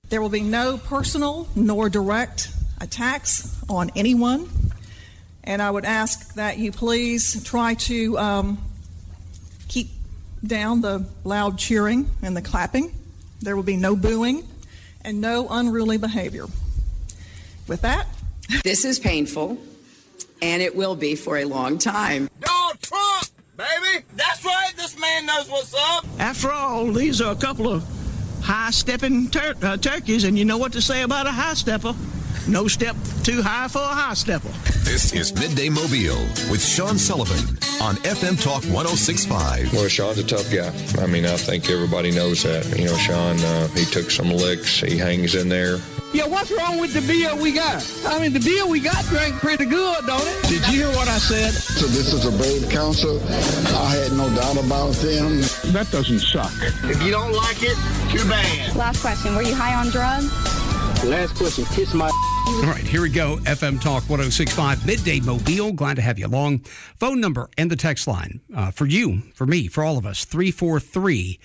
There will be no personal nor direct attacks on anyone, and I would ask that you please try to keep down the loud cheering and the clapping. There will be no booing and no unruly behavior. With that, this is painful, and it will be for a long time. Donald Trump, baby! That's right, this man knows what's up! After all, these are a couple of high-stepping turkeys, and you know what to say about a high-stepper. No step too high for a high-stepper. This is Midday Mobile with Sean Sullivan on FM Talk 106.5. Well, Sean's a tough guy. I mean, I think everybody knows that. You know, Sean, he took some licks. He hangs in there. Yeah, what's wrong with the beer we got? I mean, the beer we got drank pretty good, don't it? Did you hear what I said? So this is a brave council. I had no doubt about them. That doesn't suck. If you don't like it, too bad. Last question, were you high on drugs? Last question, kiss my... All right, here we go. FM Talk 106.5, Midday Mobile. Glad to have you along. Phone number and the text line for you, for me, for all of us, 343-0106.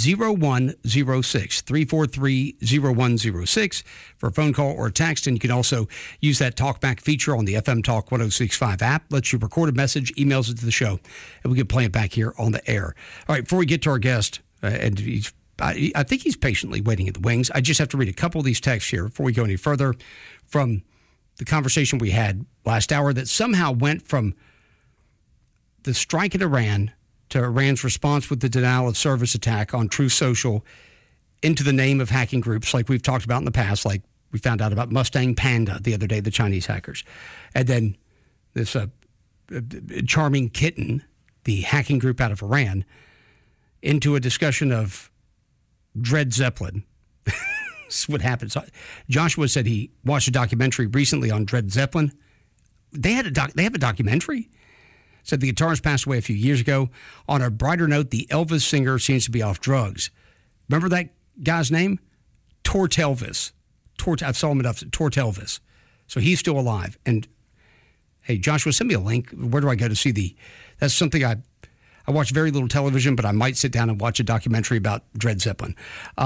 343-0106 for a phone call or a text. And you can also use that talkback feature on the FM Talk 106.5 app. Lets you record a message, emails it to the show, and we can play it back here on the air. All right, before we get to our guest, and I think he's patiently waiting in the wings. I just have to read a couple of these texts here before we go any further from the conversation we had last hour that somehow went from the strike in Iran to Iran's response with the denial of service attack on Truth Social into the name of hacking groups like we've talked about in the past, like we found out about Mustang Panda the other day, the Chinese hackers. And then this Charming Kitten, the hacking group out of Iran, into a discussion of Dred Zeppelin. This is what happened. So Joshua said he watched a documentary recently on Dred Zeppelin. They have a documentary. Said the guitarist passed away a few years ago. On a brighter note, the Elvis singer seems to be off drugs. Remember that guy's name? Tortelvis. I saw him enough. Tortelvis. So he's still alive. And hey, Joshua, send me a link. Where do I go to see that's something I watch very little television, but I might sit down and watch a documentary about Dred Zeppelin.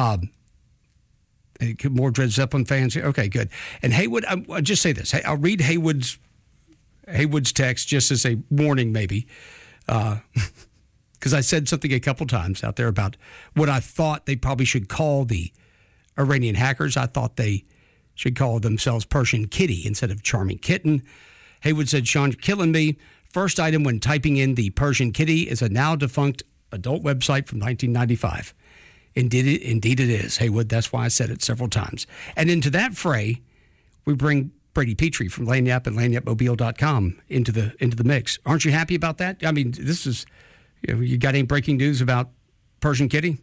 More Dred Zeppelin fans? Okay, good. And Haywood, I'll just say this. I'll read Haywood's text just as a warning, maybe, because I said something a couple times out there about what I thought they probably should call the Iranian hackers. I thought they should call themselves Persian Kitty instead of Charming Kitten. Haywood said, Sean, you're killing me. First item when typing in the Persian Kitty is a now defunct adult website from 1995. Indeed it is, Haywood. That's why I said it several times. And into that fray, we bring Brady Petrie from Lagniappe and lagniappemobile.com into the mix. Aren't you happy about that? I mean, this is, you got any breaking news about Persian Kitty?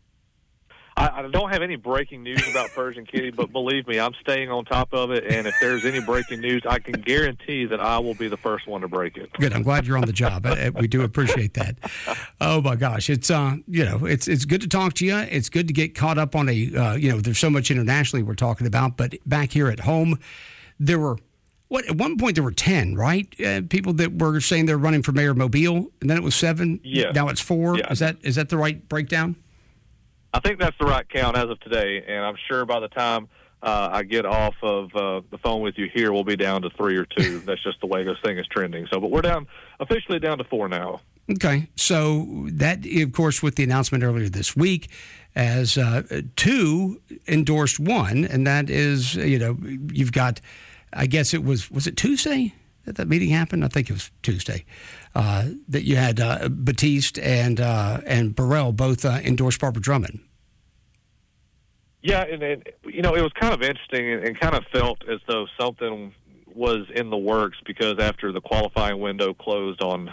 I don't have any breaking news about Persian Kitty, but believe me, I'm staying on top of it. And if there's any breaking news, I can guarantee that I will be the first one to break it. Good. I'm glad you're on the job. We do appreciate that. Oh my gosh, it's it's good to talk to you. It's good to get caught up on there's so much internationally we're talking about, but back here at home, there were. At one point there were 10, right? People that were saying they're running for mayor of Mobile, and then it was 7. Yeah. Now it's 4. Yeah. Is that the right breakdown? I think that's the right count as of today, and I'm sure by the time I get off of the phone with you here, we'll be down to 3 or 2. That's just the way this thing is trending. So, but we're officially down to 4 now. Okay. So that, of course, with the announcement earlier this week, as 2 endorsed 1, and that is, you've got, I guess it was it Tuesday that meeting happened? I think it was Tuesday. That you had Batiste and Burrell both endorsed Barbara Drummond. Yeah, and it was kind of interesting and kind of felt as though something was in the works because after the qualifying window closed on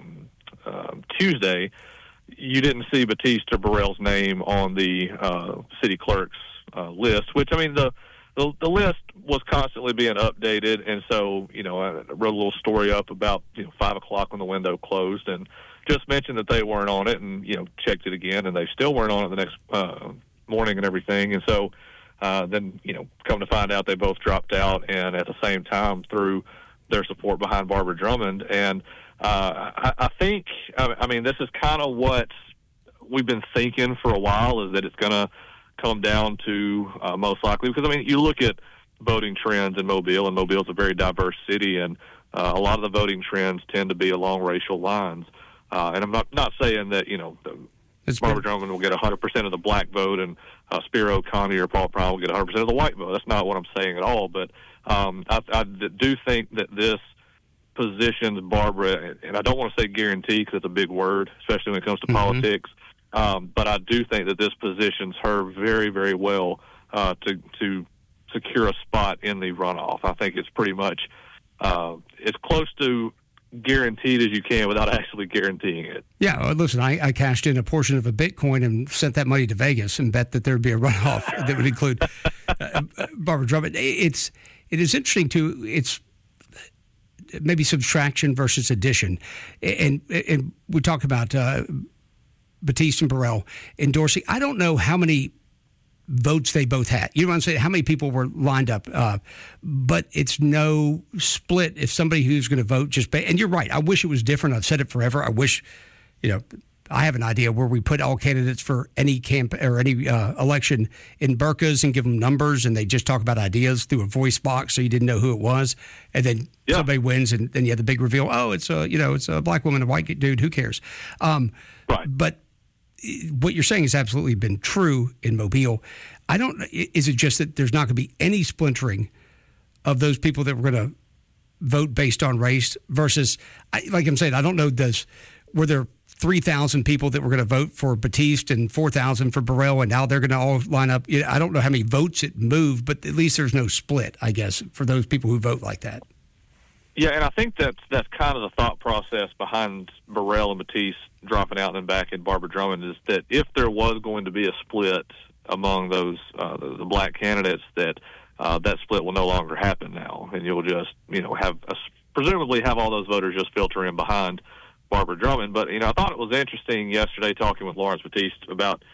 Tuesday, you didn't see Batiste or Burrell's name on the city clerk's list, which, I mean, the list was constantly being updated, and so, I wrote a little story up about, 5 o'clock when the window closed and just mentioned that they weren't on it and, checked it again, and they still weren't on it the next morning and everything. And so then, come to find out they both dropped out and at the same time threw their support behind Barbara Drummond. And I think, this is kind of what we've been thinking for a while, is that it's going to come down to most likely, because, I mean, you look at voting trends in Mobile, and Mobile's a very diverse city, and a lot of the voting trends tend to be along racial lines. And I'm not saying that, Barbara Drummond will get 100% of the black vote and Spiro Connie or Paul Prime will get 100% of the white vote. That's not what I'm saying at all. But I do think that this positions Barbara, and I don't want to say guarantee because it's a big word, especially when it comes to politics, but I do think that this positions her very, very well to secure a spot in the runoff. I think it's pretty much as close to guaranteed as you can without actually guaranteeing it. Yeah, listen, I cashed in a portion of a Bitcoin and sent that money to Vegas and bet that there would be a runoff that would include Barbara Drummond. It is interesting too. It's maybe subtraction versus addition, and we talk about Batiste and Burrell endorsing. I don't know how many votes they both had. You know what I'm saying? How many people were lined up? But it's no split if somebody who's going to vote and you're right. I wish it was different. I've said it forever. I wish, I have an idea where we put all candidates for any camp or any election in burqas and give them numbers, and they just talk about ideas through a voice box, so you didn't know who it was, and then somebody wins, and then you have the big reveal. Oh, it's a black woman, a white dude. Who cares? Right. But what you're saying has absolutely been true in Mobile. Is it just that there's not going to be any splintering of those people that were going to vote based on race versus, like I'm saying, I don't know, were there 3,000 people that were going to vote for Batiste and 4,000 for Burrell, and now they're going to all line up? I don't know how many votes it moved, but at least there's no split, I guess, for those people who vote like that. Yeah, and I think that's kind of the thought process behind Burrell and Batiste dropping out and then back in Barbara Drummond, is that if there was going to be a split among those the black candidates, that split will no longer happen now, and you'll just presumably have all those voters just filter in behind Barbara Drummond. But I thought it was interesting yesterday talking with Lawrence Batiste about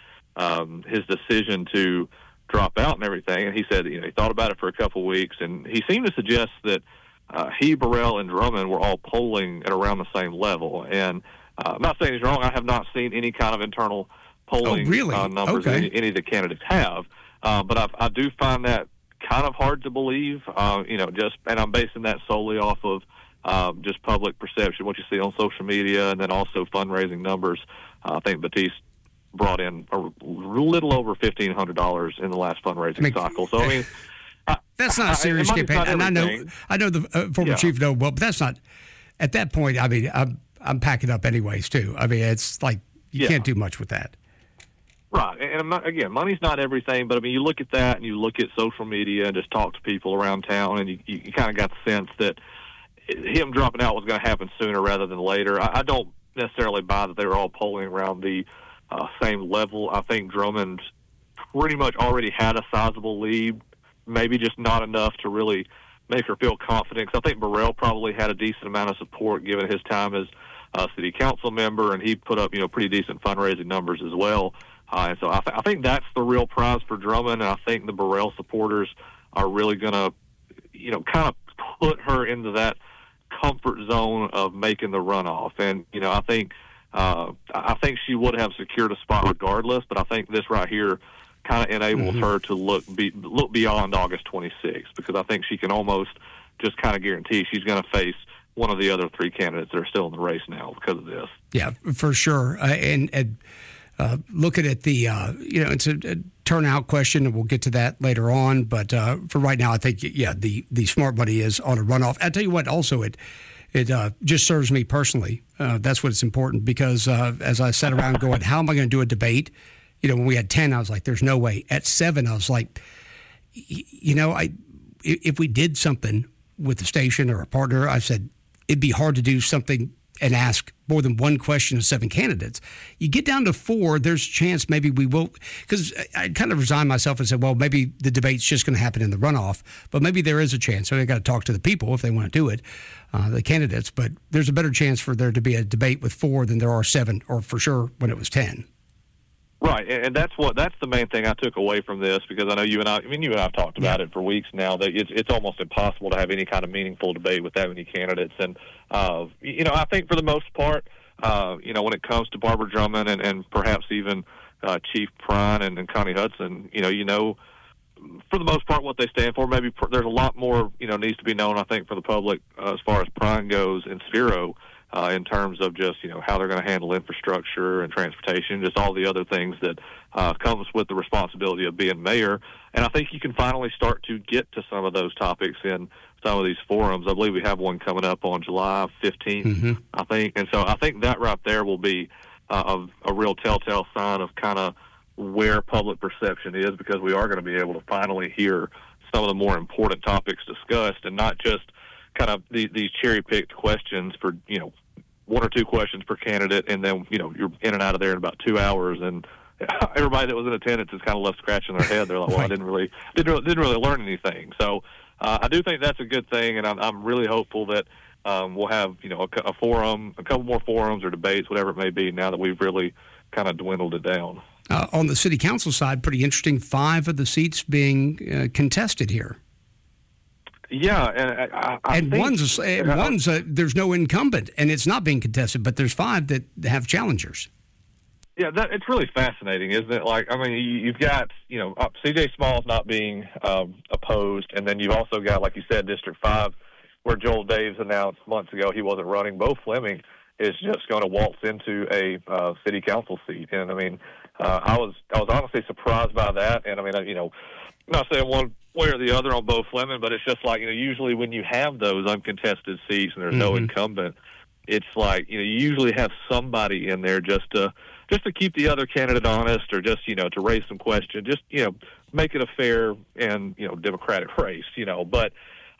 his decision to drop out and everything, and he said he thought about it for a couple of weeks, and he seemed to suggest that he, Burrell, and Drummond were all polling at around the same level. And I'm not saying he's wrong. I have not seen any kind of internal polling numbers any of the candidates have. But I do find that kind of hard to believe, and I'm basing that solely off of just public perception, what you see on social media, and then also fundraising numbers. I think Batiste brought in a little over $1,500 in the last fundraising cycle. So, that's not a serious campaign, and I know the former chief know well, but that's not. At that point, I'm packing up anyways too. It's like you can't do much with that. Right, and money's not everything, but you look at that and you look at social media and just talk to people around town, and you kind of got the sense that him dropping out was going to happen sooner rather than later. I don't necessarily buy that they were all polling around the same level. I think Drummond pretty much already had a sizable lead. Maybe just not enough to really make her feel confident. Because I think Burrell probably had a decent amount of support given his time as a city council member, and he put up pretty decent fundraising numbers as well. And so I think that's the real prize for Drummond, and I think the Burrell supporters are really going to, kind of put her into that comfort zone of making the runoff. And I think she would have secured a spot regardless, but I think this right here kind of enables her to look beyond August 26th, because I think she can almost just kind of guarantee she's going to face one of the other three candidates that are still in the race now because of this. Yeah, for sure. And looking at the, it's a turnout question, and we'll get to that later on. But for right now, I think, the smart money is on a runoff. I'll tell you what, also, it just serves me personally. That's what it's important, because as I sat around going, how am I going to do a debate? When we had 10, I was like, there's no way. At 7, I was like, if we did something with the station or a partner, I said, it'd be hard to do something and ask more than one question of 7 candidates. You get down to 4, there's a chance maybe we will, because I kind of resigned myself and said, well, maybe the debate's just going to happen in the runoff, but maybe there is a chance. So I got to talk to the people if they want to do it, the candidates. But there's a better chance for there to be a debate with 4 than there are 7, or for sure when it was 10. Right, and that's the main thing I took away from this, because I know you and I have talked about it for weeks now, that it's almost impossible to have any kind of meaningful debate with that many candidates. And, I think for the most part, when it comes to Barbara Drummond and perhaps even Chief Prine and Connie Hudson, you know, for the most part what they stand for. Maybe there's a lot more, needs to be known, I think, for the public as far as Prine goes and Spiro in terms of just, how they're going to handle infrastructure and transportation, just all the other things that comes with the responsibility of being mayor. And I think you can finally start to get to some of those topics in some of these forums. I believe we have one coming up on July 15th, I think. And so I think that right there will be a real telltale sign of kind of where public perception is, because we are going to be able to finally hear some of the more important topics discussed and not just kind of these cherry-picked questions for, one or two questions per candidate, and then, you're in and out of there in about 2 hours, and everybody that was in attendance is kind of left scratching their head. They're like, well, I didn't really learn anything. So I do think that's a good thing, and I'm really hopeful that we'll have, a forum, a couple more forums or debates, whatever it may be, now that we've really kind of dwindled it down. On the city council side, pretty interesting, 5 of the seats being contested here. Yeah, and I think, one's there's no incumbent, and it's not being contested, but there's 5 that have challengers. Yeah, it's really fascinating, isn't it? Like, I mean, you've got, C.J. Smalls not being opposed, and then you've also got, like you said, District 5, where Joel Daves announced months ago he wasn't running. Bo Fleming is just going to waltz into a city council seat, and I mean, I was honestly surprised by that, and I mean, I'm not saying one way or the other on Bo Fleming, but it's just like, usually when you have those uncontested seats and there's no incumbent, it's like, you usually have somebody in there just to keep the other candidate honest, or just, to raise some questions, just, make it a fair and, democratic race, but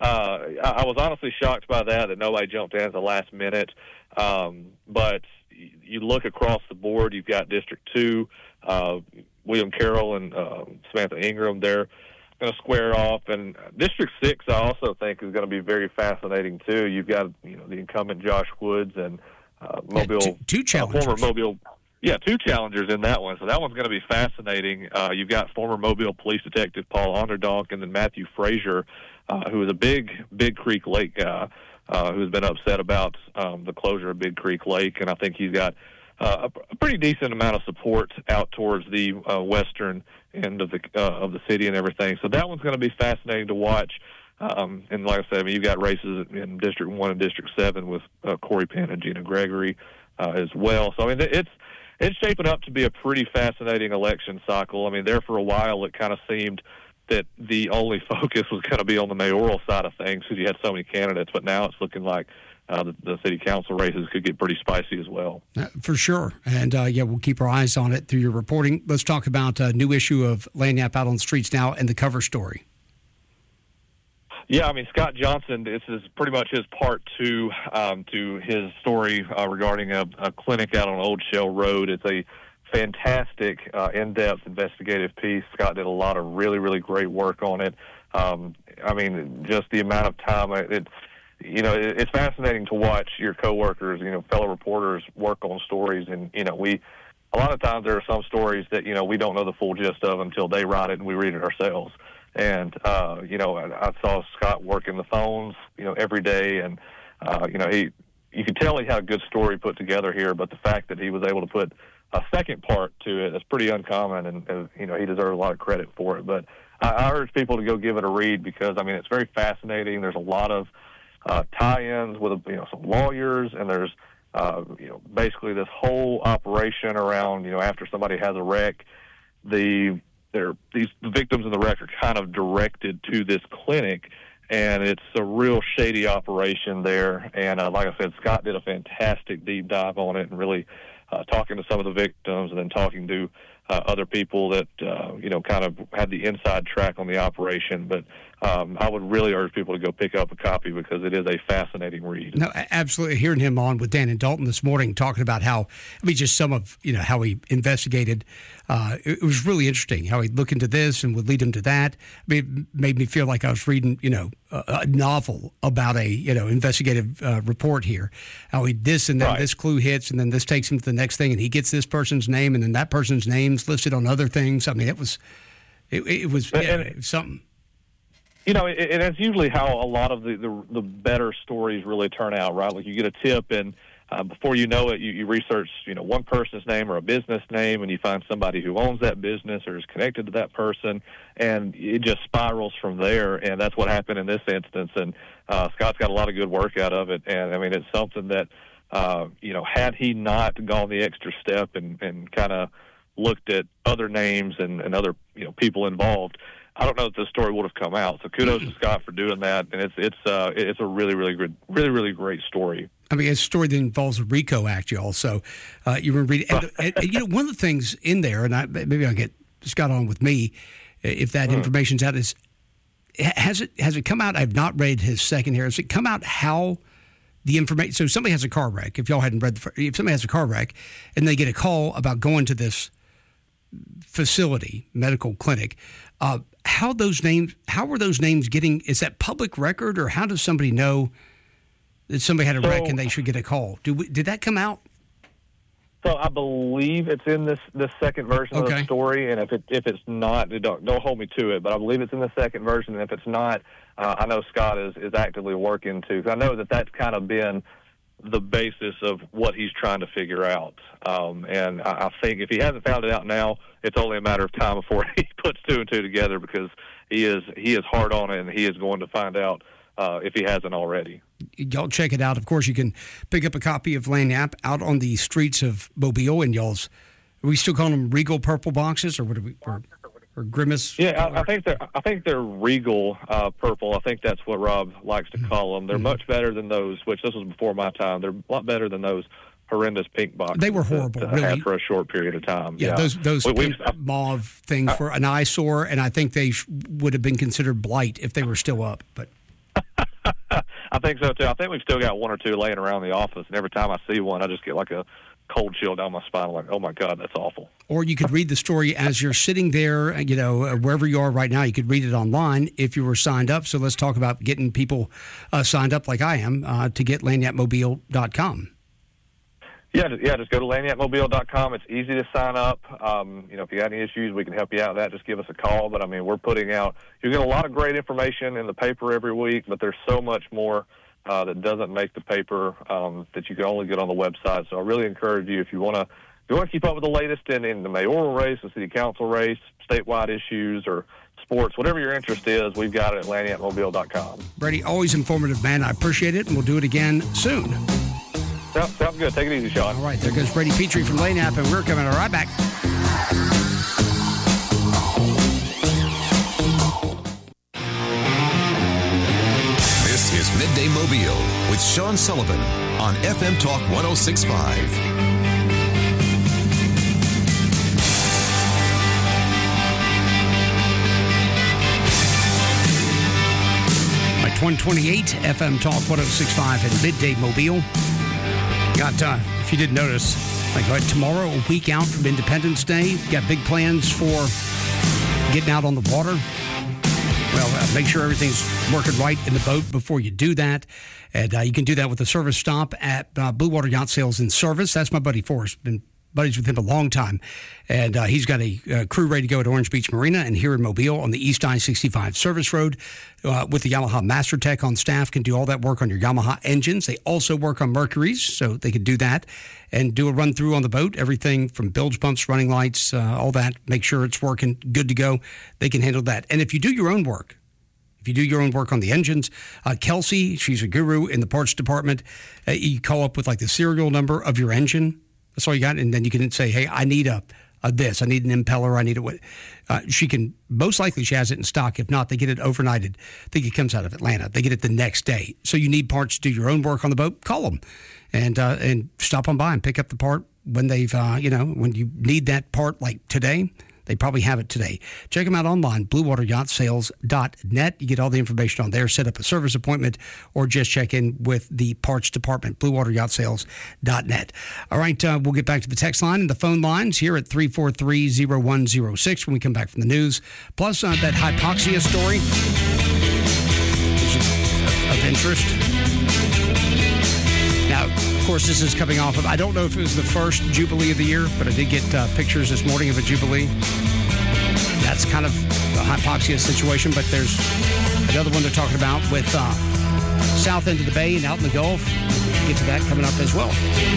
I was honestly shocked by that nobody jumped in at the last minute. But you look across the board, you've got District 2, William Carroll and Samantha Ingram, they're going to square off. And District 6, I also think, is going to be very fascinating, too. You've got, the incumbent Josh Woods and Mobile. Two challengers. Former Mobile. Yeah, 2 challengers in that one. So that one's going to be fascinating. You've got former Mobile Police Detective Paul Onderdonk, and then Matthew Frazier, who is a big Creek Lake guy, who's been upset about the closure of Big Creek Lake. And I think he's got a pretty decent amount of support out towards the western end of the city and everything. So that one's going to be fascinating to watch. And like I said, you've got races in District 1 and District 7 with Corey Penn and Gina Gregory as well. So, I mean, it's shaping up to be a pretty fascinating election cycle. I mean, there for a while it kind of seemed that the only focus was going to be on the mayoral side of things because you had so many candidates, but now it's looking like the city council races could get pretty spicy as well. For sure. And, we'll keep our eyes on it through your reporting. Let's talk about a new issue of Lagniappe Out on the Streets Now and the cover story. Yeah, I mean, Scott Johnson, this is pretty much his part 2 to his story regarding a clinic out on Old Shell Road. It's a fantastic, in-depth investigative piece. Scott did a lot of really, really great work on it. I mean, just the amount of time, it's fascinating to watch your coworkers, fellow reporters work on stories. And, a lot of times there are some stories that, we don't know the full gist of until they write it and we read it ourselves. And, I saw Scott working the phones, every day. And, you could tell he had a good story put together here, but the fact that he was able to put a second part to it is pretty uncommon. And he deserves a lot of credit for it. But I urge people to go give it a read because, I mean, it's very fascinating. There's a lot of tie-ins with, some lawyers, and there's, basically this whole operation around, after somebody has a wreck, the victims in the wreck are kind of directed to this clinic, and it's a real shady operation there. And like I said, Scott did a fantastic deep dive on it and really talking to some of the victims and then talking to other people that, kind of had the inside track on the operation. But I would really urge people to go pick up a copy because it is a fascinating read. No, absolutely. Hearing him on with Dan and Dalton this morning talking about how, just some of, how he investigated. It was really interesting how he'd look into this and would lead him to that. I mean, it made me feel like I was reading, a novel about a, investigative report here. How he this and then this clue hits and then this takes him to the next thing and he gets this person's name and then that person's name's listed on other things. I mean, it was something. And that's usually how a lot of the better stories really turn out, right? Like you get a tip and before you know it, you research, one person's name or a business name, and you find somebody who owns that business or is connected to that person, and it just spirals from there. And that's what happened in this instance. And Scott's got a lot of good work out of it. And I mean, it's something that, had he not gone the extra step and kind of looked at other names and other, people involved, I don't know if this story would have come out. So kudos to Scott for doing that, and it's a really, really good, really, really great story. I mean, it's a story that involves a RICO Act, y'all. So you were reading, and one of the things in there, and maybe I'll get Scott on with me if that information's out. Is has it come out? I've not read his second here. Has it come out how the information? So somebody has a car wreck. If y'all hadn't read, if somebody has a car wreck and they get a call about going to this facility, medical clinic. How were those names getting? Is that public record, or how does somebody know that somebody had a wreck and they should get a call? Did that come out? So I believe it's in this second version of the story, and if it's not, don't hold me to it. But I believe it's in the second version, and if it's not, I know Scott is actively working to. Because I know that's kind of been the basis of what he's trying to figure out. And I think if he hasn't found it out now, it's only a matter of time before he puts two and two together, because he is hard on it, and he is going to find out if he hasn't already. Y'all check it out. Of course, you can pick up a copy of Lagniappe out on the streets of Mobile, and are we still calling them Regal Purple boxes, or what do we, or Grimace? Yeah, I think they're Regal Purple. I think that's what Rob likes to call them. They're much better than those, which this was before my time. They're a lot better than those horrendous pink boxes. They were horrible, that really. I had for a short period of time. Yeah, those pink mauve things were an eyesore, and I think they would have been considered blight if they were still up. But I think so too. I think we've still got one or two laying around the office, and every time I see one, I just get like a cold chill down my spine. I'm like, oh my God, that's awful. Or you could read the story as you're sitting there, wherever you are right now. You could read it online if you were signed up. So let's talk about getting people signed up like I am to get lagniappemobile.com. Yeah, just go to lagniappemobile.com. It's easy to sign up. If you got any issues, we can help you out with that. Just give us a call. But, I mean, we're putting out – you get a lot of great information in the paper every week, but there's so much more that doesn't make the paper that you can only get on the website. So I really encourage you, if you want to keep up with the latest in the mayoral race, the city council race, statewide issues, or sports, whatever your interest is, we've got it at lagniappemobile.com. Brady, always informative, man. I appreciate it, and we'll do it again soon. Sounds good. Take it easy, Sean. All right, there goes Brady Petrie from Lagniappe, and we're coming right back. This is Midday Mobile with Sean Sullivan on FM Talk 106.5. 128 FM Talk 106.5 and Midday Mobile. Got, if you didn't notice, tomorrow, a week out from Independence Day, got big plans for getting out on the water. Well, make sure everything's working right in the boat before you do that. And you can do that with a service stop at Blue Water Yacht Sales and Service. That's my buddy Forrest. Been buddies with him a long time. And he's got a crew ready to go at Orange Beach Marina and here in Mobile on the East I-65 service road with the Yamaha Master Tech on staff. Can do all that work on your Yamaha engines. They also work on Mercuries, so they could do that and do a run through on the boat. Everything from bilge pumps, running lights, all that. Make sure it's working good to go. They can handle that. And if you do your own work, on the engines, Kelsey, she's a guru in the parts department. You call up with the serial number of your engine. That's all you got. And then you can say, hey, I need a this. I need an impeller. I need a she can, most likely she has it in stock. If not, they get it overnighted. I think it comes out of Atlanta. They get it the next day. So you need parts to do your own work on the boat, call them and stop on by and pick up the part when they've, when you need that part like today. They probably have it today. Check them out online, BlueWaterYachtSales.net. You get all the information on there. Set up a service appointment or just check in with the parts department, BlueWaterYachtSales.net. All right, we'll get back to the text line and the phone lines here at 343-0106 when we come back from the news. Plus, that hypoxia story, which is of interest. Now, of course, this is coming off of, I don't know if it was the first Jubilee of the year, but I did get pictures this morning of a Jubilee. That's kind of a hypoxia situation, but there's another one they're talking about with south end of the bay and out in the Gulf. Get to that coming up as well.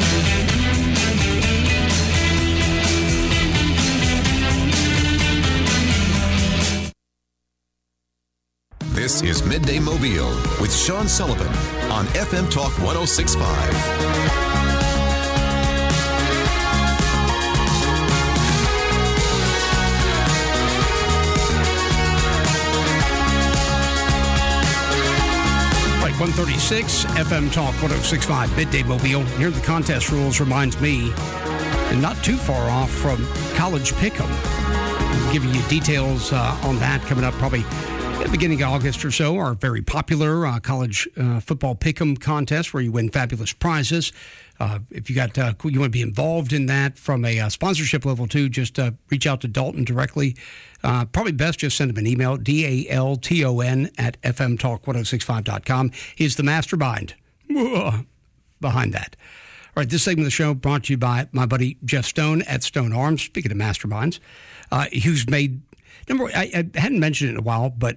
This is Midday Mobile with Sean Sullivan on FM Talk 106.5. Right, 136 FM Talk 106.5 Midday Mobile. Here are the contest rules. Reminds me, and not too far off from College Pick'em. I'll give you details on that coming up probably at the beginning of August or so. Our very popular college football Pick'em contest where you win fabulous prizes. If you got you want to be involved in that from a sponsorship level too, just reach out to Dalton directly. Probably best just send him an email, DALTON at FMTalk1065.com. He's the mastermind behind that. All right, this segment of the show brought to you by my buddy Jeff Stone at Stone Arms. Speaking of masterminds, who's made I hadn't mentioned it in a while, but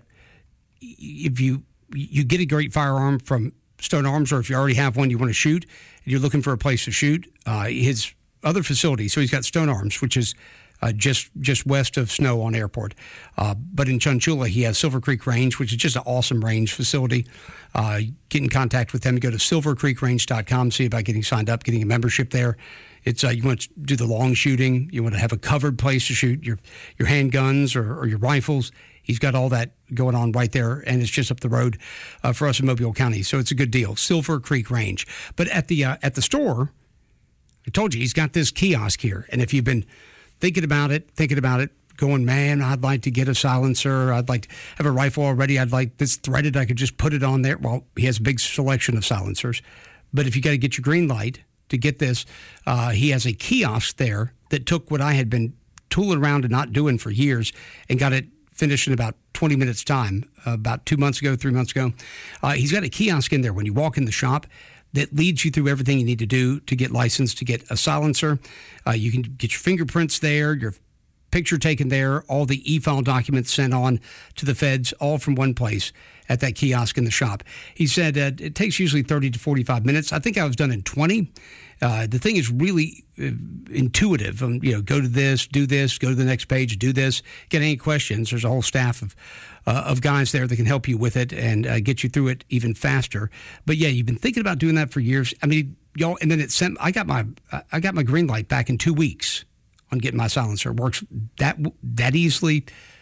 if you get a great firearm from Stone Arms, or if you already have one you want to shoot and you're looking for a place to shoot, his other facility, so he's got Stone Arms, which is just west of Snow on Airport. But in Chunchula, he has Silver Creek Range, which is just an awesome range facility. Get in contact with them. Go to silvercreekrange.com, see about getting signed up, getting a membership there. It's you want to do the long shooting. You want to have a covered place to shoot your handguns or your rifles. He's got all that going on right there, and it's just up the road for us in Mobile County. So it's a good deal. Silver Creek Range. But at the store, I told you, he's got this kiosk here. And if you've been thinking about it, going, man, I'd like to get a silencer. I'd like to have a rifle already. I'd like this threaded. I could just put it on there. Well, he has a big selection of silencers. But if you got to get your green light to get this, he has a kiosk there that took what I had been tooling around and not doing for years and got it finished in about 20 minutes time, about 3 months ago. He's got a kiosk in there when you walk in the shop that leads you through everything you need to do to get licensed, to get a silencer. You can get your fingerprints there, your picture taken there, all the e-file documents sent on to the feds, all from one place at that kiosk in the shop. He said it takes usually 30 to 45 minutes. I think I was done in 20. The thing is really intuitive. Go to this, do this, go to the next page, do this. Get any questions? There's a whole staff of guys there that can help you with it and get you through it even faster. But yeah, you've been thinking about doing that for years. I mean, y'all, and then it sent. I got my green light back in 2 weeks on getting my silencer. It works that easily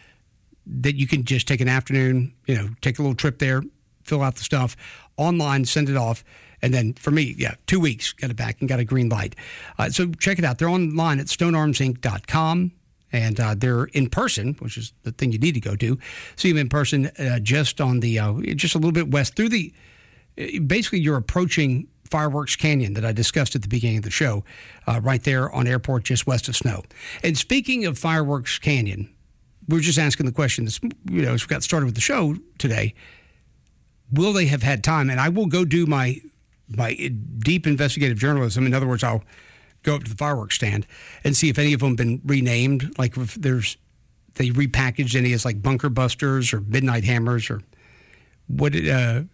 that you can just take an afternoon, take a little trip there, fill out the stuff online, send it off. And then for me, 2 weeks, got it back and got a green light. So check it out. They're online at stonearmsinc.com. And they're in person, which is the thing you need to go to. See them in person just on the, just a little bit west through the, basically you're approaching Fireworks Canyon that I discussed at the beginning of the show, right there on Airport, just west of Snow. And speaking of Fireworks Canyon, we were just asking the question, as we got started with the show today, will they have had time? And I will go do my deep investigative journalism. In other words, I'll go up to the fireworks stand and see if any of them have been renamed, like if they repackaged any as like Bunker Busters or Midnight Hammers or what did,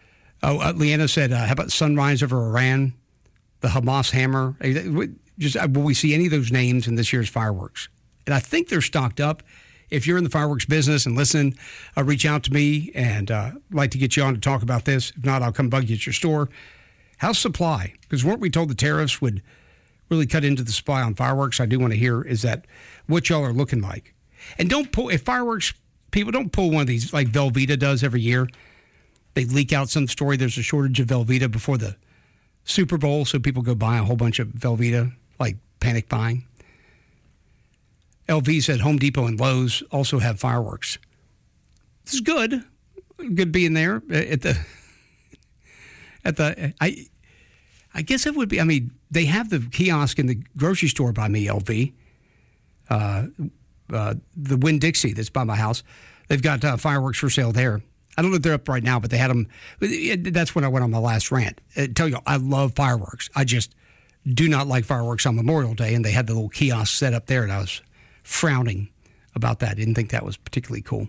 Leanna said, how about Sunrise over Iran, the Hamas Hammer? Will we see any of those names in this year's fireworks? And I think they're stocked up. If you're in the fireworks business and listen, reach out to me and like to get you on to talk about this. If not, I'll come bug you at your store. How's supply? Because weren't we told the tariffs would really cut into the supply on fireworks? I do want to hear is that what y'all are looking like. And don't pull, if fireworks people don't pull one of these like Velveeta does every year. They leak out some story. There's a shortage of Velveeta before the Super Bowl, so people go buy a whole bunch of Velveeta, like panic buying. LV said Home Depot and Lowe's also have fireworks. This is good. Good being there at the I guess it would be. I mean, they have the kiosk in the grocery store by me, LV. The Winn-Dixie that's by my house. They've got fireworks for sale there. I don't know if they're up right now, but they had them. That's when I went on my last rant. I tell you, I love fireworks. I just do not like fireworks on Memorial Day, and they had the little kiosk set up there, and I was frowning about that. I didn't think that was particularly cool.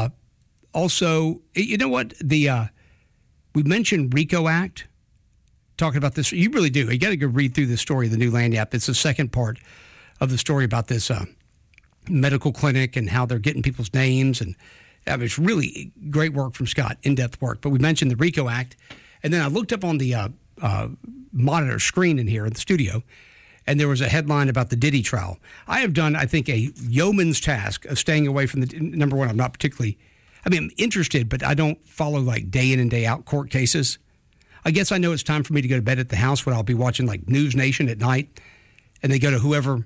Also, you know what? We mentioned RICO Act. talking about this. You really do. You got to go read through this story, the new Lagniappe. It's the second part of the story about this medical clinic and how they're getting people's names. And I mean, it's really great work from Scott, in-depth work. But we mentioned the RICO Act. And then I looked up on the monitor screen in here in the studio, and there was a headline about the Diddy trial. I have done, I think, a yeoman's task of staying away from the, number one, I'm not particularly, I'm interested, but I don't follow like day in and day out court cases. I guess I know it's time for me to go to bed at the house when I'll be watching like News Nation at night, and they go to who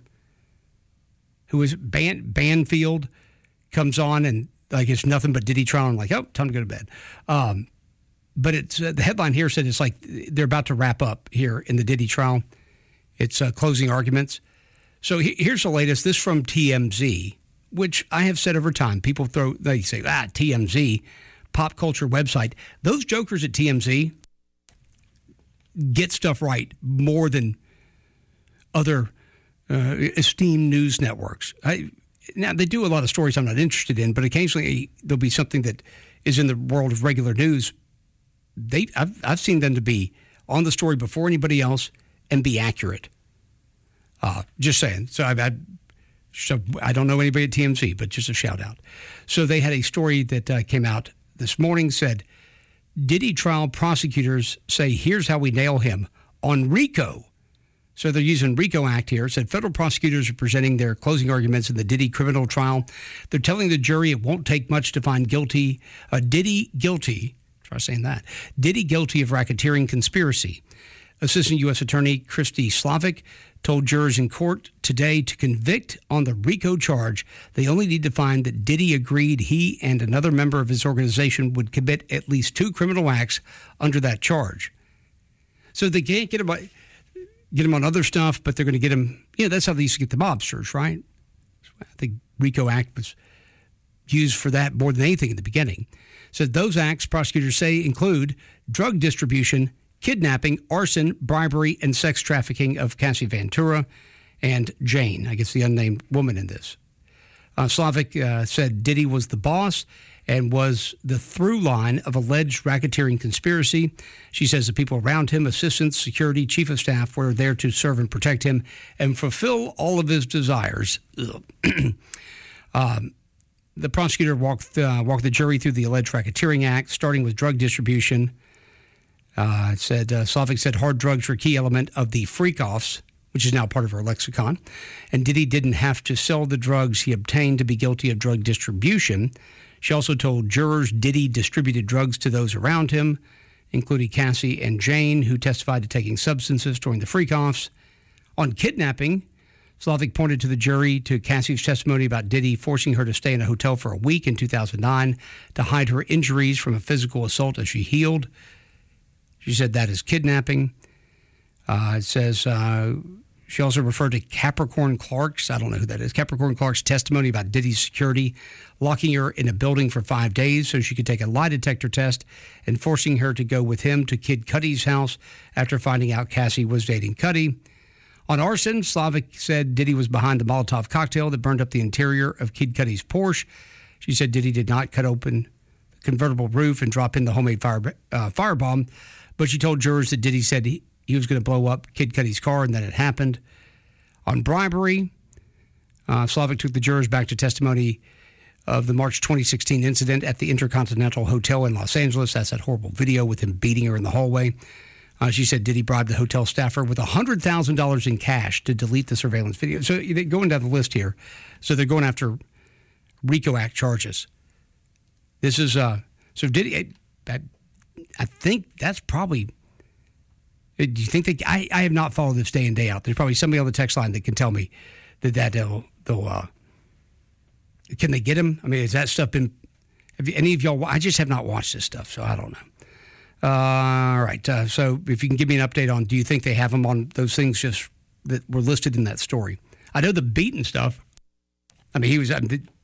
is Banfield comes on, and like it's nothing but Diddy trial. I'm like, oh, time to go to bed. But it's the headline here said it's like they're about to wrap up here in the Diddy trial. It's closing arguments. So here's the latest. This from TMZ, which I have said over time. People they say, TMZ, pop culture website. Those jokers at TMZ get stuff right more than other esteemed news networks. Now, they do a lot of stories I'm not interested in, but occasionally there'll be something that is in the world of regular news. I've seen them to be on the story before anybody else and be accurate. Just saying. So I don't know anybody at TMZ, but just a shout out. So they had a story that came out this morning, said, Diddy trial prosecutors say, here's how we nail him on RICO. So they're using RICO Act here. It said federal prosecutors are presenting their closing arguments in the Diddy criminal trial. They're telling the jury it won't take much to find Diddy guilty. Try saying that. Diddy guilty of racketeering conspiracy. Assistant U.S. Attorney Christy Slavic told jurors in court today to convict on the RICO charge. They only need to find that Diddy agreed he and another member of his organization would commit at least 2 criminal acts under that charge. So they can't get him on other stuff, but they're going to get him. That's how they used to get the mobsters, right? I think RICO Act was used for that more than anything in the beginning. So those acts, prosecutors say, include drug distribution, kidnapping, arson, bribery, and sex trafficking of Cassie Ventura and Jane, I guess the unnamed woman in this. Slavic said Diddy was the boss and was the through line of alleged racketeering conspiracy. She says the people around him, assistants, security, chief of staff, were there to serve and protect him and fulfill all of his desires. The prosecutor walked the jury through the alleged racketeering act, starting with drug distribution. Slavic said hard drugs were a key element of the freak-offs, which is now part of our lexicon. And Diddy didn't have to sell the drugs he obtained to be guilty of drug distribution. She also told jurors Diddy distributed drugs to those around him, including Cassie and Jane, who testified to taking substances during the freak-offs. On kidnapping, Slavic pointed to the jury to Cassie's testimony about Diddy forcing her to stay in a hotel for a week in 2009 to hide her injuries from a physical assault as she healed. She said that is kidnapping. It says she also referred to Capricorn Clark's, I don't know who that is, Capricorn Clark's testimony about Diddy's security, locking her in a building for 5 days so she could take a lie detector test and forcing her to go with him to Kid Cudi's house after finding out Cassie was dating Cudi. On arson, Slavic said Diddy was behind the Molotov cocktail that burned up the interior of Kid Cudi's Porsche. She said Diddy did not cut open the convertible roof and drop in the homemade firebomb, but she told jurors that Diddy said he was going to blow up Kid Cudi's car and that it happened. On bribery, Slavic took the jurors back to testimony of the March 2016 incident at the Intercontinental Hotel in Los Angeles. That's that horrible video with him beating her in the hallway. She said Diddy bribed the hotel staffer with $100,000 in cash to delete the surveillance video. So they're going down the list here. So they're going after RICO Act charges. This is, so Diddy, I think that's probably, do you think that, I have not followed this day in, day out. There's probably somebody on the text line that can tell me that they'll can they get him? I mean, has that stuff been, have any of y'all, I just have not watched this stuff, so I don't know. All right. So if you can give me an update on, do you think they have him on those things just that were listed in that story? I know the beating stuff. I mean, he was,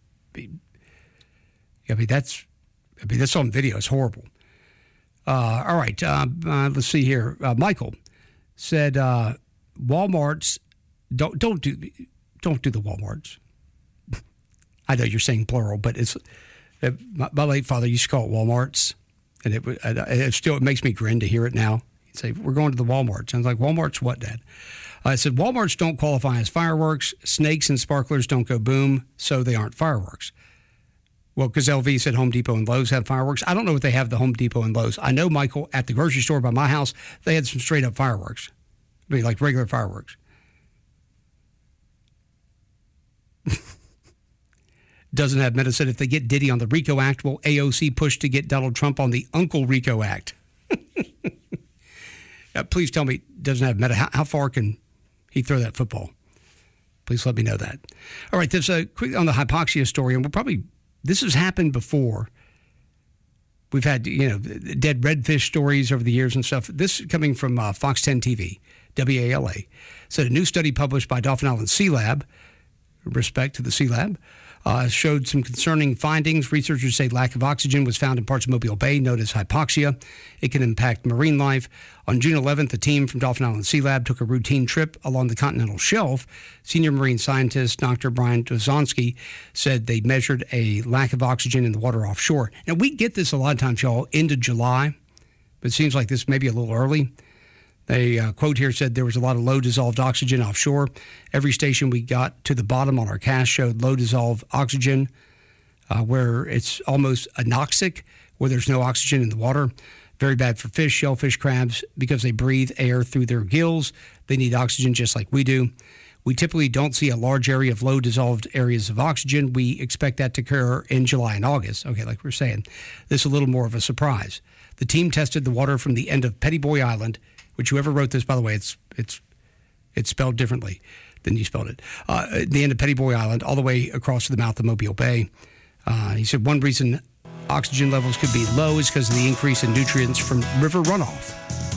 that's on video. It's horrible. All right. Let's see here. Michael said, Walmart's don't do the Walmarts. I know you're saying plural, but it's my late father used to call it Walmarts. And it makes me grin to hear it now. You say, we're going to the Walmart. Sounds like Walmart's what, Dad? I said, Walmarts don't qualify as fireworks. Snakes and sparklers don't go boom, so they aren't fireworks. Well, because LV said Home Depot and Lowe's have fireworks. I don't know if they have the Home Depot and Lowe's. I know, Michael, at the grocery store by my house, they had some straight-up fireworks. I mean, like regular fireworks. Doesn't have Meta said if they get Diddy on the RICO Act, will AOC push to get Donald Trump on the Uncle RICO Act? Please tell me, doesn't have Meta, how far can he throw that football? Please let me know that. All right, there's a quick on the hypoxia story, and this has happened before. We've had, dead redfish stories over the years and stuff. This coming from Fox 10 TV, WALA, said a new study published by Dauphin Island Sea Lab, respect to the Sea Lab, showed some concerning findings. Researchers say lack of oxygen was found in parts of Mobile Bay, known as hypoxia. It can impact marine life. On June 11th, a team from Dauphin Island Sea Lab took a routine trip along the continental shelf. Senior marine scientist Dr. Brian Dozonsky said they measured a lack of oxygen in the water offshore. Now, we get this a lot of times, y'all, into July, but it seems like this may be a little early. They quote here said there was a lot of low dissolved oxygen offshore. Every station we got to the bottom on our cast showed low dissolved oxygen where it's almost anoxic, where there's no oxygen in the water. Very bad for fish, shellfish, crabs, because they breathe air through their gills. They need oxygen just like we do. We typically don't see a large area of low dissolved areas of oxygen. We expect that to occur in July and August. Okay, like we're saying, this is a little more of a surprise. The team tested the water from the end of Petty Boy Island, which whoever wrote this, by the way, it's spelled differently than you spelled it. The end of Petty Boy Island, all the way across to the mouth of Mobile Bay. He said one reason oxygen levels could be low is because of the increase in nutrients from river runoff.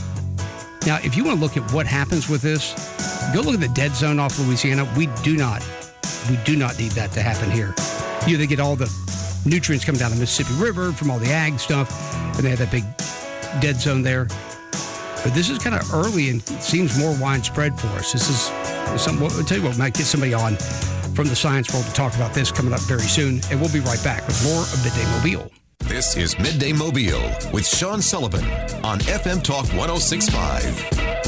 Now, if you want to look at what happens with this, go look at the dead zone off Louisiana. We do not need that to happen here. They get all the nutrients coming down the Mississippi River from all the ag stuff, and they have that big dead zone there. But this is kind of early and seems more widespread for us. This is something, I'll tell you what, we might get somebody on from the science world to talk about this coming up very soon. And we'll be right back with more of Midday Mobile. This is Midday Mobile with Sean Sullivan on FM Talk 106.5.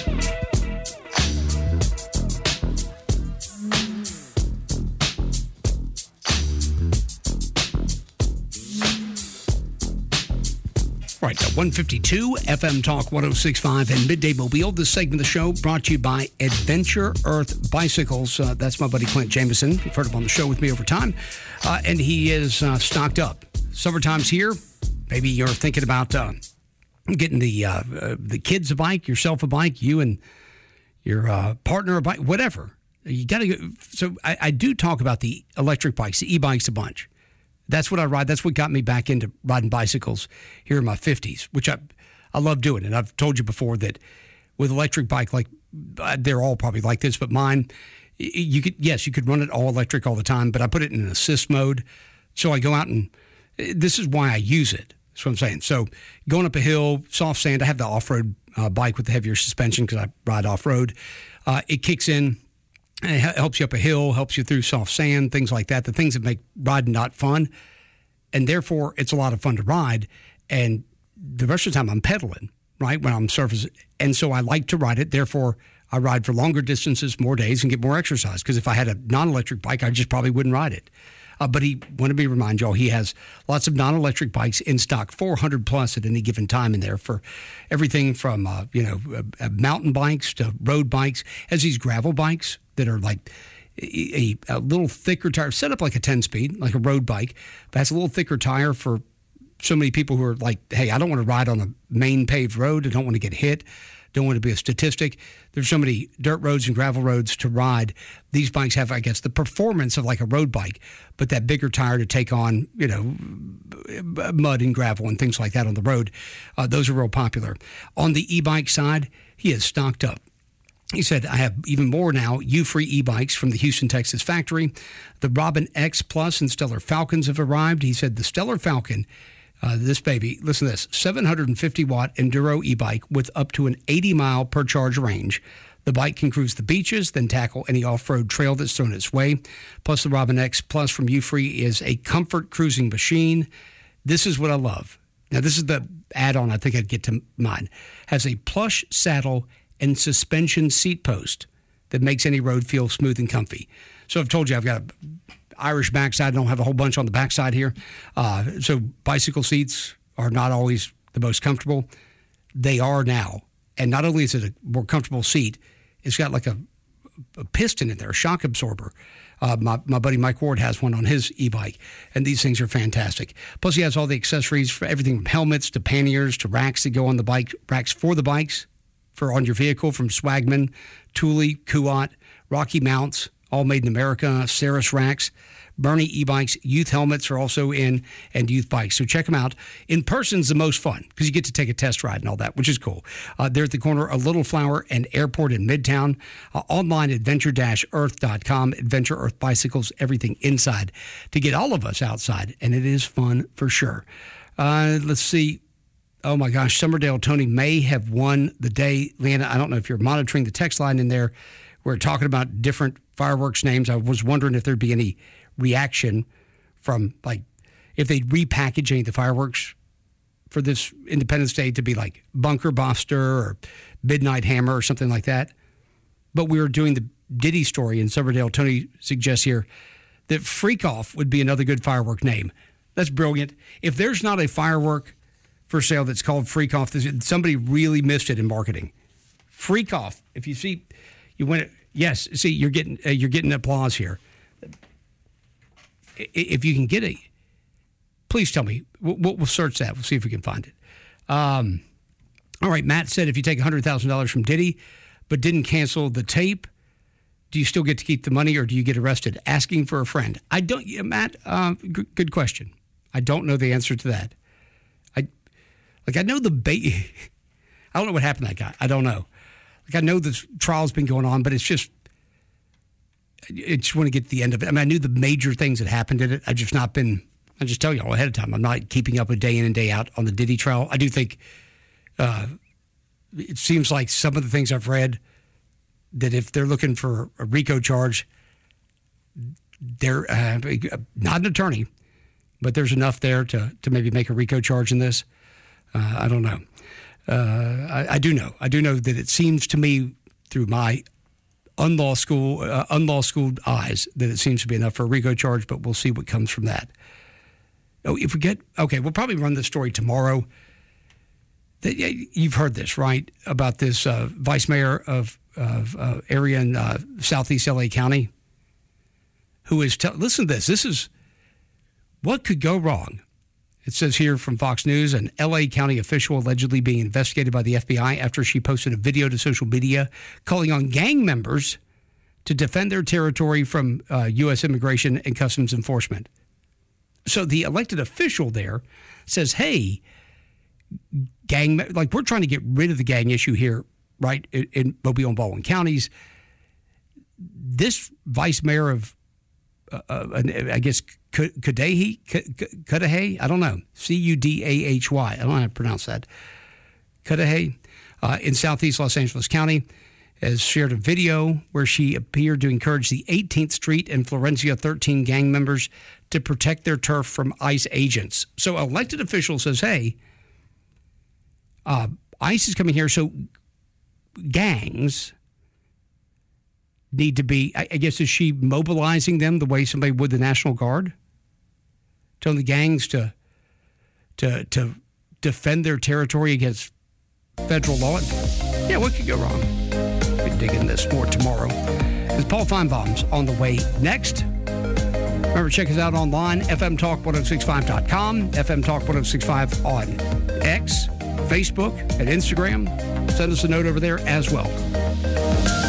Right, 152 FM Talk 106.5 and Midday Mobile. This segment of the show brought to you by Adventure Earth Bicycles. That's my buddy Clint Jameson. You've heard him on the show with me over time. And he is stocked up. Summertime's here. Maybe you're thinking about getting the kids a bike, yourself a bike, you and your partner a bike, whatever. You got to go. So I do talk about the electric bikes, the e-bikes a bunch. That's what I ride. That's what got me back into riding bicycles here in my 50s, which I love doing. And I've told you before that with electric bike, like they're all probably like this, but mine, you could run it all electric all the time, but I put it in an assist mode. So I go out and this is why I use it. That's what I'm saying. So going up a hill, soft sand, I have the off-road bike with the heavier suspension because I ride off-road. It kicks in. And it helps you up a hill, helps you through soft sand, things like that, the things that make riding not fun. And therefore, it's a lot of fun to ride. And the rest of the time, I'm pedaling, right, when I'm surfacing. And so I like to ride it. Therefore, I ride for longer distances, more days, and get more exercise. Because if I had a non-electric bike, I just probably wouldn't ride it. But he wanted me to remind y'all he has lots of non-electric bikes in stock, 400 plus at any given time in there for everything from, mountain bikes to road bikes. Has these gravel bikes that are like a little thicker tire, set up like a 10-speed, like a road bike, but has a little thicker tire for so many people who are like, hey, I don't want to ride on a main paved road. I don't want to get hit. Don't want to be a statistic. There's so many dirt roads and gravel roads to ride. These bikes have, I guess, the performance of like a road bike, but that bigger tire to take on, mud and gravel and things like that on the road. Those are real popular. On the e-bike side, he is stocked up. He said, I have even more now, U-Free e-bikes from the Houston, Texas factory. The Robin X Plus and Stellar Falcons have arrived. He said the Stellar Falcon, this baby, listen to this, 750-watt enduro e-bike with up to an 80-mile per charge range. The bike can cruise the beaches, then tackle any off-road trail that's thrown its way. Plus, the Robin X Plus from U-Free is a comfort cruising machine. This is what I love. Now, this is the add-on, I think I'd get to mine, has a plush saddle and suspension seat post that makes any road feel smooth and comfy. So I've told you I've got an Irish backside. I don't have a whole bunch on the backside here. So bicycle seats are not always the most comfortable. They are now. And not only is it a more comfortable seat, it's got like a piston in there, a shock absorber. My buddy Mike Ward has one on his e-bike, and these things are fantastic. Plus, he has all the accessories for everything from helmets to panniers to racks that go on the bike, racks for the bikes, for on your vehicle from Swagman, Thule, Kuat, Rocky Mounts, all made in America, Ceres racks. Bernie e-bikes, youth helmets are also in, and youth bikes. So check them out. In person's the most fun because you get to take a test ride and all that, which is cool. They're at the corner of Little Flower and Airport in Midtown. Online at adventure-earth.com. Adventure Earth bicycles, everything inside to get all of us outside, and it is fun for sure. Let's see. Oh, my gosh. Summerdale Tony may have won the day. Leanna, I don't know if you're monitoring the text line in there. We're talking about different fireworks names. I was wondering if there'd be any reaction from, like, if they'd repackage any of the fireworks for this Independence Day to be like Bunker Buster or Midnight Hammer or something like that. But we were doing the Diddy story in Summerdale. Tony suggests here that Freak Off would be another good firework name. That's brilliant. If there's not a firework for sale that's called Freak Off, somebody really missed it in marketing. Freak Off. If you see, you win it. Yes, see, you're getting applause here. If you can get it, please tell me. We'll search that. We'll see if we can find it. All right, Matt said if you take $100,000 from Diddy but didn't cancel the tape, do you still get to keep the money or do you get arrested? Asking for a friend. I don't, Matt, good question. I don't know the answer to that. I know I don't know what happened to that guy. I don't know. I know this trial's been going on, but it's just, I just want to get to the end of it. I mean, I knew the major things that happened in it. I just tell you all ahead of time. I'm not keeping up with day in and day out on the Diddy trial. I do think it seems like some of the things I've read that if they're looking for a RICO charge, they're not an attorney, but there's enough there to maybe make a RICO charge in this. I don't know. I do know that it seems to me through my unlaw schooled eyes that it seems to be enough for a RICO charge, but we'll see what comes from that. Oh, we'll probably run this story tomorrow. You've heard this, right, about this vice mayor of area in southeast LA County who is listen to this. This is what could go wrong. It says here from Fox News, an L.A. County official allegedly being investigated by the FBI after she posted a video to social media calling on gang members to defend their territory from U.S. Immigration and Customs Enforcement. So the elected official there says, hey, we're trying to get rid of the gang issue here, right, in Mobile and Baldwin counties. This vice mayor of I guess Cudahy, I don't know, Cudahy, I don't know how to pronounce that. Cudahy in southeast Los Angeles County has shared a video where she appeared to encourage the 18th Street and Florencia 13 gang members to protect their turf from ICE agents. So elected official says, hey, ICE is coming here, so gangs need to be, I guess, is she mobilizing them the way somebody would the National Guard? Telling the gangs to defend their territory against federal law? Yeah, what could go wrong? We'll dig into this more tomorrow. With Paul Feinbaum's on the way next. Remember, check us out online, fmtalk1065.com, fmtalk1065 on X, Facebook, and Instagram. Send us a note over there as well.